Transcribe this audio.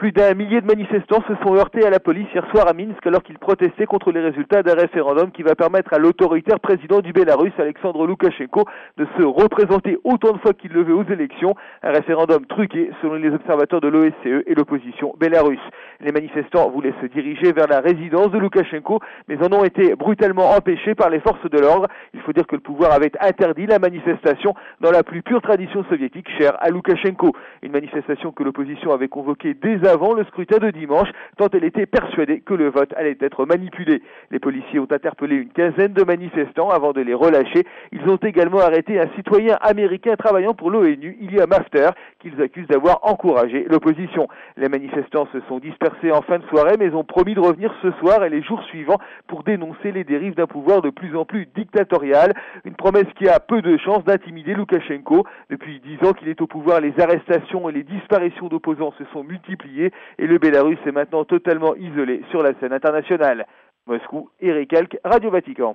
Plus d'un millier de manifestants se sont heurtés à la police hier soir à Minsk alors qu'ils protestaient contre les résultats d'un référendum qui va permettre à l'autoritaire président du Bélarus, Alexandre Loukachenko, de se représenter autant de fois qu'il le veut aux élections. Un référendum truqué selon les observateurs de l'OSCE et l'opposition bélarusse. Les manifestants voulaient se diriger vers la résidence de Loukachenko, mais en ont été brutalement empêchés par les forces de l'ordre. Il faut dire que le pouvoir avait interdit la manifestation dans la plus pure tradition soviétique chère à Loukachenko. Une manifestation que l'opposition avait convoquée dès avant le scrutin de dimanche, tant elle était persuadée que le vote allait être manipulé. Les policiers ont interpellé une quinzaine de manifestants avant de les relâcher. Ils ont également arrêté un citoyen américain travaillant pour l'ONU, Ilya Mafter, qu'ils accusent d'avoir encouragé l'opposition. Les manifestants se sont dispersés en fin de soirée, mais ont promis de revenir ce soir et les jours suivants pour dénoncer les dérives d'un pouvoir de plus en plus dictatorial. Une promesse qui a peu de chances d'intimider Loukachenko. Depuis 10 ans qu'il est au pouvoir, les arrestations et les disparitions d'opposants se sont multipliées et le Bélarus est maintenant totalement isolé sur la scène internationale. Moscou, Eric Elk, Radio Vatican.